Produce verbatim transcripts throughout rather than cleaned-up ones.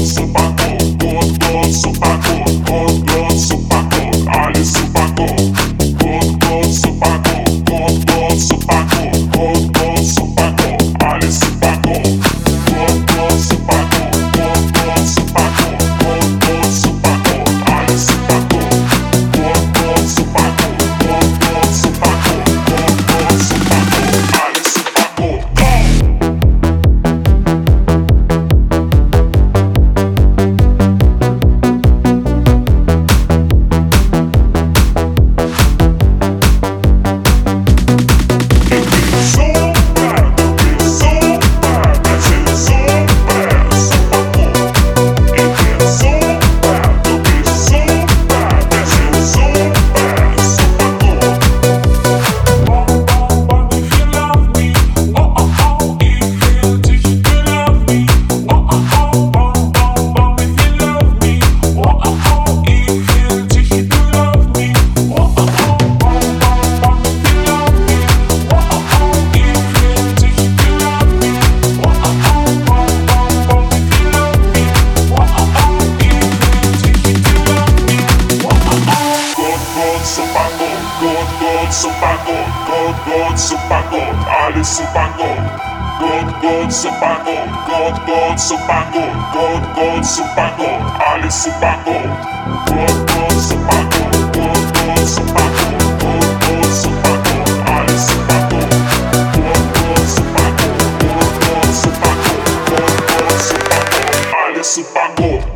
Gott super Gott, alles super Gott. Gott, Gott super Gott, Gott, Gott super Gott, Gott, Gott super Gott, alles super Gott. Gott, Gott super Gott, Gott, Gott super Gott, Gott, Gott super Gott, alles super Gott. Gott, Gott super Gott, Gott, Gott super Gott, Gott, Gott super Gott, alles super Gott.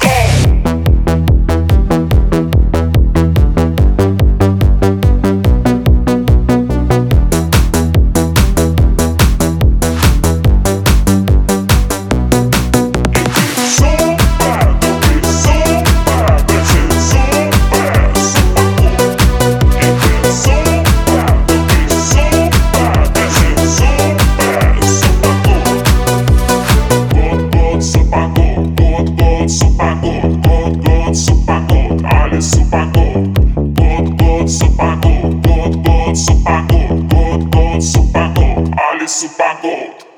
Super Gott, Gott, Gott, super Gott, Gott, Gott, super Gott, Gott, Gott, super Gott, alles super Gott.